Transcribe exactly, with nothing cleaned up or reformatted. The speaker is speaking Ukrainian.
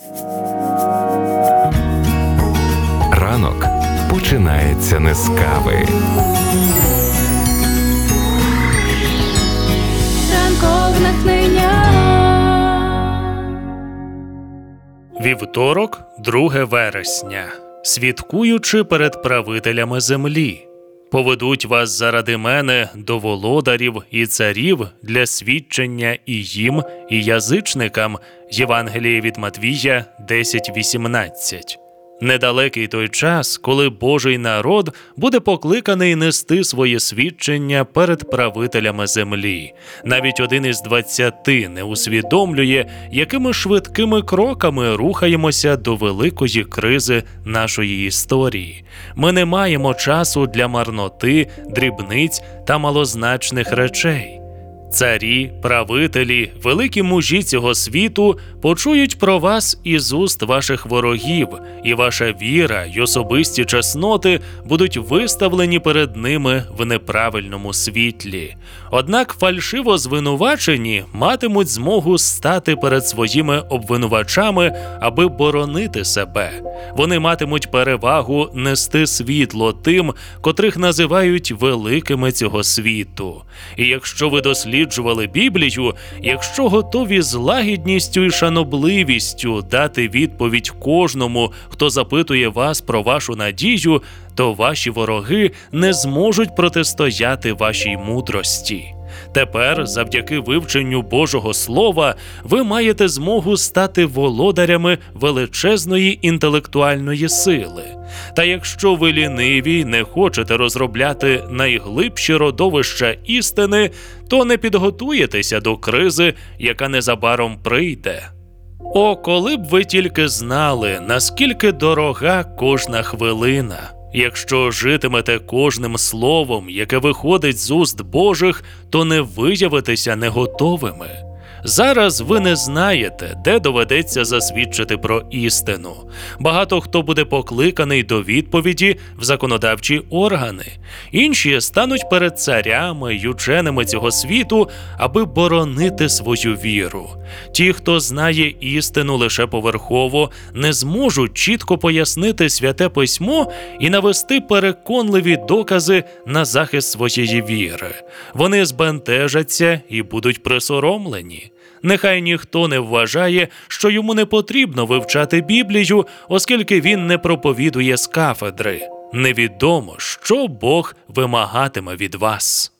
Ранок починається не з кави. Ранкове натхнення. Вівторок, друге вересня. Свідкуючи перед правителями землі. Поведуть вас заради мене до володарів і царів для свідчення і їм, і язичникам. Євангеліє від Матвія десять вісімнадцять. Недалекий той час, коли Божий народ буде покликаний нести своє свідчення перед правителями землі. Навіть один із двадцяти не усвідомлює, якими швидкими кроками рухаємося до великої кризи нашої історії. Ми не маємо часу для марноти, дрібниць та малозначних речей. Царі, правителі, великі мужі цього світу почують про вас із уст ваших ворогів, і ваша віра й особисті чесноти будуть виставлені перед ними в неправильному світлі. Однак фальшиво звинувачені матимуть змогу стати перед своїми обвинувачами, аби боронити себе. Вони матимуть перевагу нести світло тим, котрих називають великими цього світу. І якщо ви досліджували Біблію, якщо готові з лагідністю і шанобливістю дати відповідь кожному, хто запитує вас про вашу надію, то ваші вороги не зможуть протистояти вашій мудрості. Тепер, завдяки вивченню Божого Слова, ви маєте змогу стати володарями величезної інтелектуальної сили. Та якщо ви ліниві й не хочете розробляти найглибші родовища істини, то не підготуєтеся до кризи, яка незабаром прийде. О, коли б ви тільки знали, наскільки дорога кожна хвилина! Якщо житимете кожним словом, яке виходить з уст Божих, то не виявитеся неготовими. Зараз ви не знаєте, де доведеться засвідчити про істину. Багато хто буде покликаний до відповіді в законодавчі органи. Інші стануть перед царями й ученими цього світу, аби боронити свою віру. Ті, хто знає істину лише поверхово, не зможуть чітко пояснити Святе Письмо і навести переконливі докази на захист своєї віри. Вони збентежаться і будуть присоромлені. Нехай ніхто не вважає, що йому не потрібно вивчати Біблію, оскільки він не проповідує з кафедри. Невідомо, що Бог вимагатиме від вас.